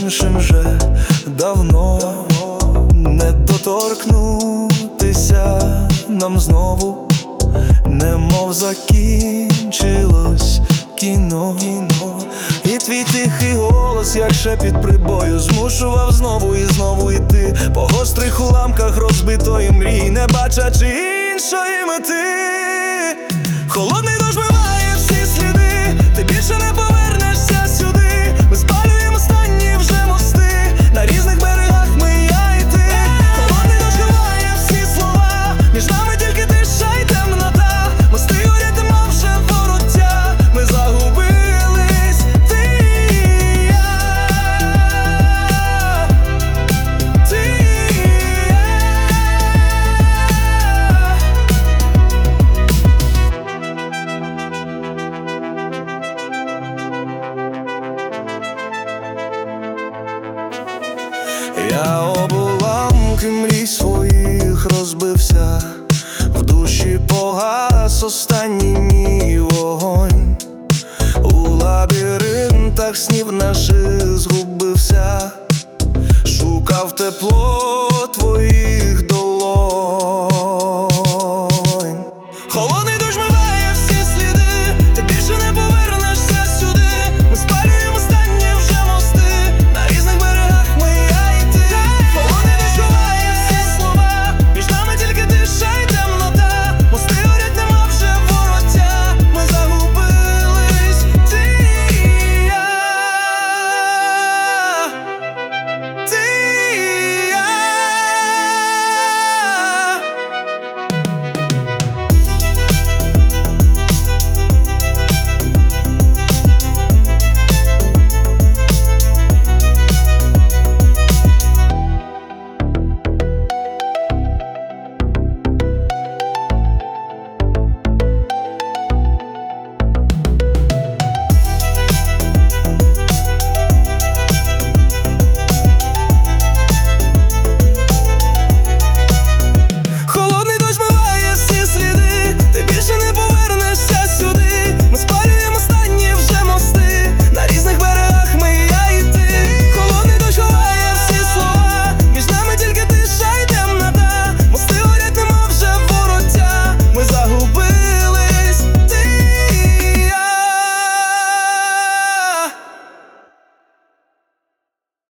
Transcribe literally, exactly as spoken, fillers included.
іншим вже давно не доторкнутися нам знову, немов закінчилось кіно. І твій тихий голос, як шепіт прибою, змушував знову і знову йти по гострих уламках розбитої мрії, не бачачи іншої мети. Холодний дощ вмиває всі сліди, ти більше не повернешся сюди. Ми спалюємо останні вже мости, на різних берегах ми, я і ти. Холодний дощ вмиває всі слова, між нами тільки тиша й темнота. Мости горять, мов вже вороття, ми загубились, ти і я. Ти і я. Я об уламки мрій своїх розбився, в душі погас останній мій вогонь. У лабіринтах снів наших згубився.